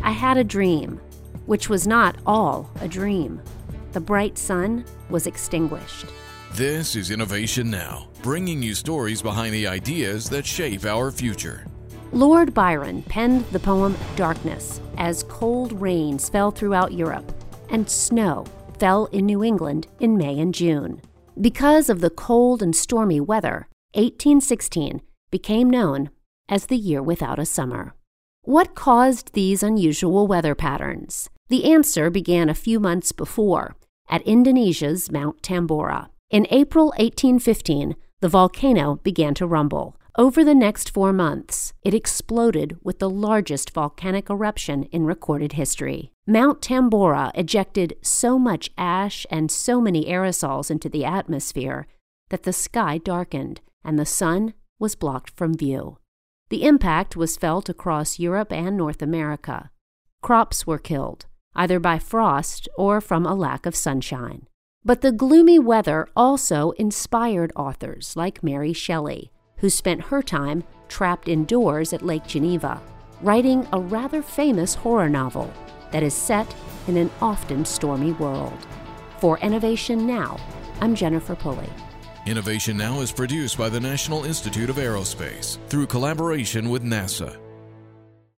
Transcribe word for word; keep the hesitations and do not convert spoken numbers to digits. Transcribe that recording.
I had a dream, which was not all a dream. The bright sun was extinguished. This is Innovation Now, bringing you stories behind the ideas that shape our future. Lord Byron penned the poem Darkness as cold rains fell throughout Europe and snow fell in New England in May and June. Because of the cold and stormy weather, eighteen sixteen became known as the year without a summer. What caused these unusual weather patterns? The answer began a few months before, at Indonesia's Mount Tambora. In April eighteen fifteen, the volcano began to rumble. Over the next four months, it exploded with the largest volcanic eruption in recorded history. Mount Tambora ejected so much ash and so many aerosols into the atmosphere that the sky darkened and the sun was blocked from view. The impact was felt across Europe and North America. Crops were killed, either by frost or from a lack of sunshine. But the gloomy weather also inspired authors like Mary Shelley, who spent her time trapped indoors at Lake Geneva, writing a rather famous horror novel that is set in an often stormy world. For Innovation Now, I'm Jennifer Pulley. Innovation Now is produced by the National Institute of Aerospace through collaboration with NASA.